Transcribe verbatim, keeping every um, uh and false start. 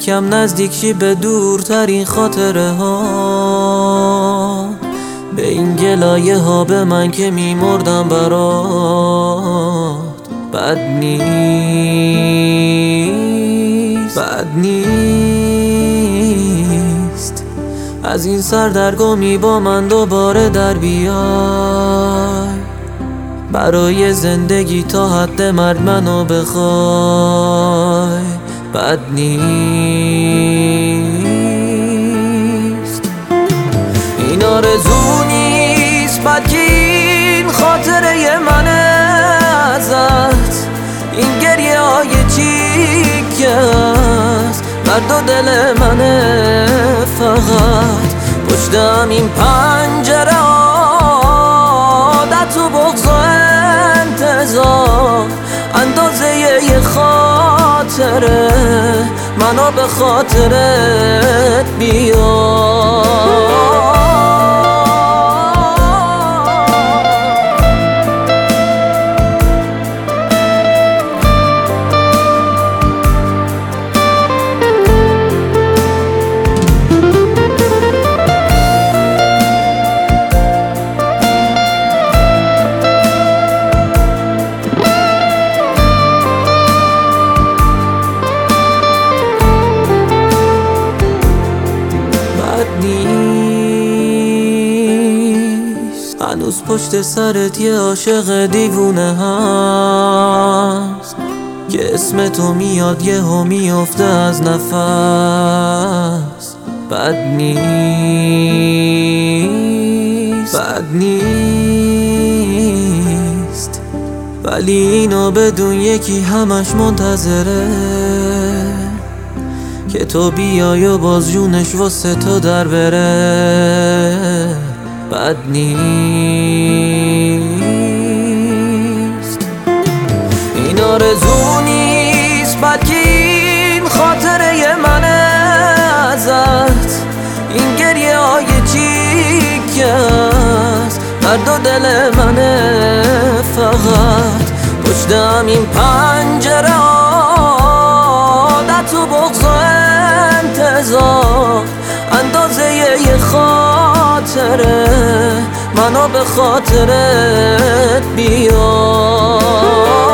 یکم نزدیک شی به دورترین خاطره ها، به این گلایه ها به من که میمردم برات. بد نیست، بد نیست از این سردرگمی با من دوباره در بیای، برای زندگی تا حد مرگ منو بخوای. بد نیست، این آرزو نیست، بد که این خاطره منه ازت، این گریه های چیکه است، درد و دل منه فقط. پشتم این پنجره عادت و بغض و انتظار، اندازه یه خاطره منو به خاطرت بیار. نیست هنوز پشت سرت یه عاشق دیوونه هست که اسم تو میاد یه ها میافته از نفس. بد نیست، بد نیست ولی اینو بدون یکی همش منتظره که تو بیای و باز جونش واسه تو در بره. بد نیست، این آرزو نیست، بد که این خاطره منه ازت، این گریه های چیکه است، درد و دل منه فقط. پشتم این پنجره عادت و بغض و انتظار، اندازه یه خاطره منو به خاطرت بیار.